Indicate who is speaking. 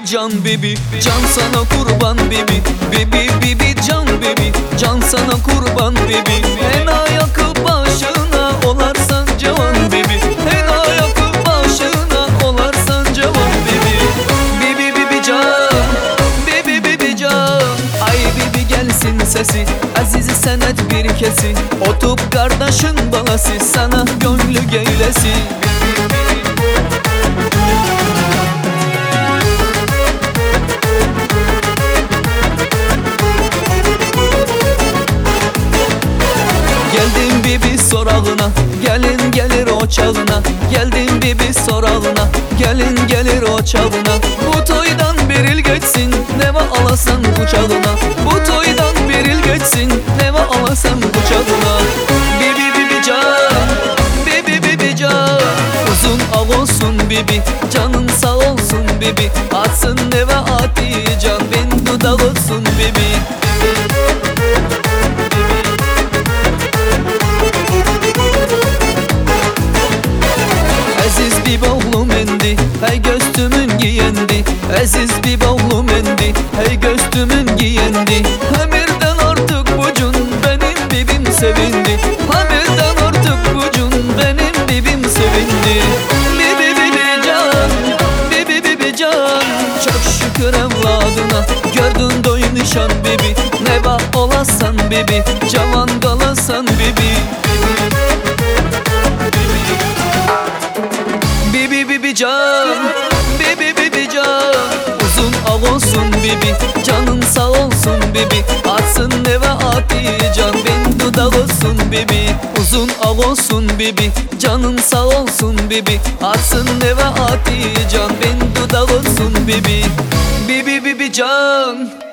Speaker 1: can bebi, can sana kurban bebi. Bebi bebi can bebi, can sana kurban bebi. Hena yakıp başına olarsan cavan bebi. Hena yakıp başına olarsan cavan bebi. Bebi bebi can, bebi bebi can. Ay bebi gelsin sesi, aziz senet bir kesi. Otup kardeşin balası, sana gönlü geylesi. Geldim bibi sorağına, gelin gelir o çağına. Geldim bibi sorağına, gelin gelir o çağına. Bu toydan bir il geçsin, neva alasan kucağına. Bu toydan bir il geçsin, neva alasan kucağına. Bibi bibi can, bibi bibi can. Uzun av olsun bibi, canın sağ olsun bibi. Atsın neva ati can, ben dudak olsun bibi. Aziz bir oğlum endi, hey göstümün giyendi. Aziz bir oğlum endi, hey göstümün giyendi. Hamirden artık bucun benim bibim sevindi. Hamirden artık bucun benim bibim sevindi. Bibi bibi can, bibi bibi can. Çok şükür evladına, gördün doyun nişan bibi. Neva olasan bibi, cavan kalasan bibi. Bibi bibi can, bibi bibi can. Uzun av olsun bibi, canın sağ olsun bibi. Atsın neva ati can, ben dudak olsun bibi. Uzun av olsun bibi, canın sağ olsun bibi. Atsın neva ati can, ben dudak olsun bibi. Bibi bibi can.